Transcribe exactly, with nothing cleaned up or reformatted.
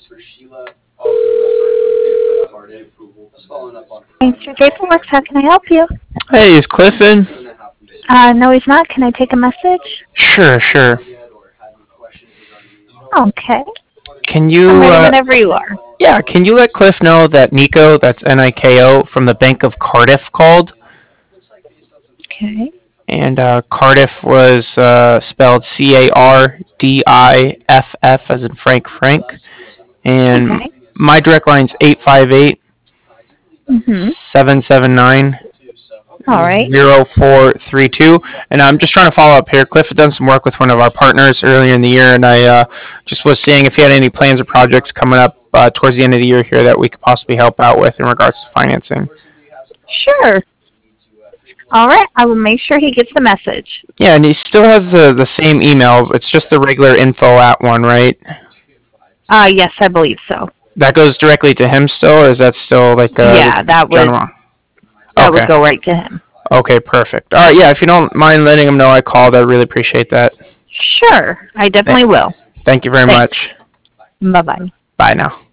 Thanks for paperwork. How can I help you? Hey, is Cliff in? Uh, no, he's not. Can I take a message? Sure, sure. Okay. Can you, I'm ready uh, whenever you are. yeah, can you let Cliff know that Nico, that's N I K O, from the Bank of Cardiff called? Okay. And uh, Cardiff was uh, spelled C A R D I F F as in Frank Frank. And Okay. my direct line's eight five eight, Mm-hmm. seven seven nine, All right. zero four three two. And I'm just trying to follow up here. Cliff had done some work with one of our partners earlier in the year, and I uh, just was seeing if he had any plans or projects coming up uh, towards the end of the year here that we could possibly help out with in regards to financing. Sure. All right. I will make sure he gets the message. Yeah, and he still has the, the same email. It's just the regular info at one, right? Uh, yes, I believe so. That goes directly to him still, or is that still like a Yeah, that would general? that Okay. would go right to him. Okay, perfect. All right, yeah, if you don't mind letting him know I called, I'd really appreciate that. Sure. I definitely will. Thank you very Thanks. much. Bye bye. Bye now.